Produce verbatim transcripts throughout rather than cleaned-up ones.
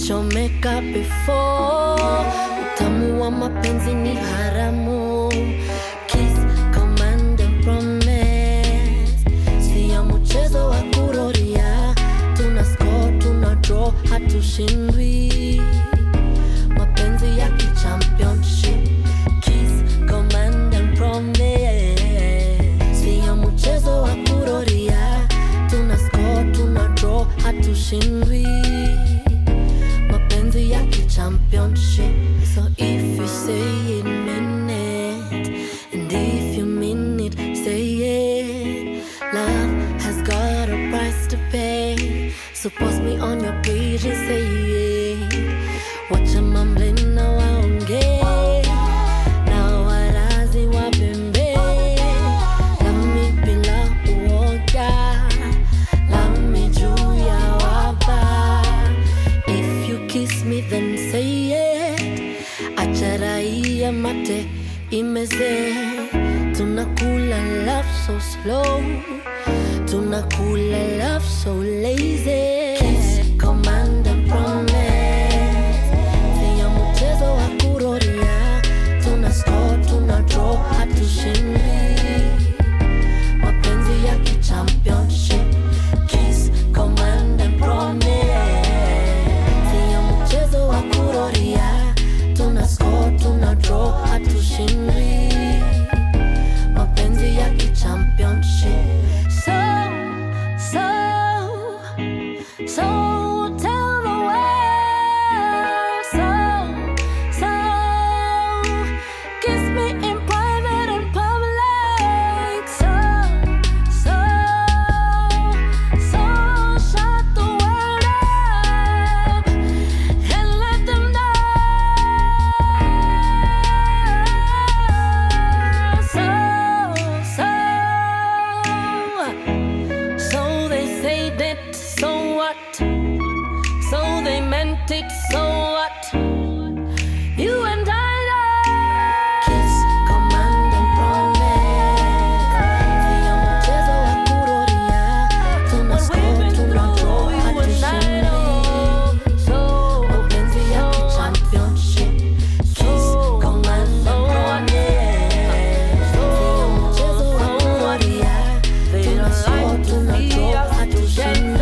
nimechomeka before. Utamu wa mapenzi ni haramu. Kiss, command and promise. Siya mchezo wa kuroria. Tuna score, tuna draw, hatushindwi. Mapenzi ya kichampionship. Kiss, command and promise. Siya mchezo wa kuroria. Tuna score, tuna draw, hatushindwi. Mapenzi ya kichampionship. So if you say it, mean it. And if you mean it, say it. Love has got a price to pay. So post me on your page and say it. Watch a mumbling now waonge. Now warazi wapembe. Love me bila uoga. Love me juu ya wapa. If you kiss me then say it. Acharaia mate imeze. Tunakula love so slow. Tunakula love so lazy. Kiss, command and promise. Siya mchezo wa kuroria. Tuna score, tuna draw, hatushindwi. Mapenzi ya kichampionship. Kiss, command and promise. Siya mchezo wa kuroria. Tuna score, tuna draw, hatushindwi. Mapenzi ya kichampionship. So, so, so tell the world. So, so kiss me in private and public. So, so, so shut the world up and let them know. So, so, so they said it, so what? So they meant it, so what? You and I know. Kiss, command and promise. Siya mchezo wa kuroria. Tuna score, tuna draw, hatushindwi. Mapenzi ya kichampionship. Kiss, command and promise. Siya mchezo wa kuroria. Tuna score, tuna draw, hatushindwi.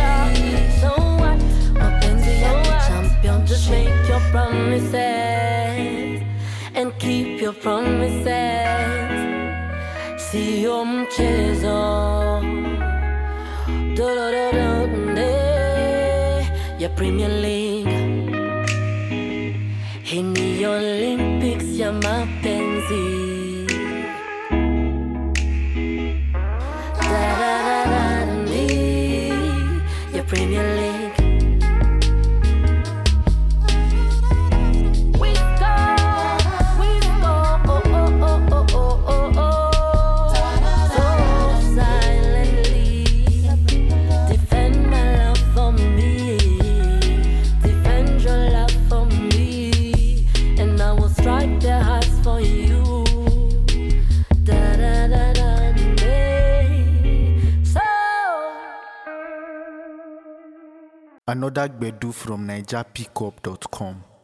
Mapenzi ya kichampionship. Just make your promises and keep your promises. Siyo mchezo. Do-do-do-do-de. Ya Premier League. Hii ni Olympics ya mapenzi. Da-da-da-da-da-dee. Ya Premier League. We score, we score, oh oh oh oh oh oh oh. So silently defend my love for me. Defend your love for me, and I will strike their hearts for you. Da da da da day. So. Another Gbedu from Niger Pickup dot com.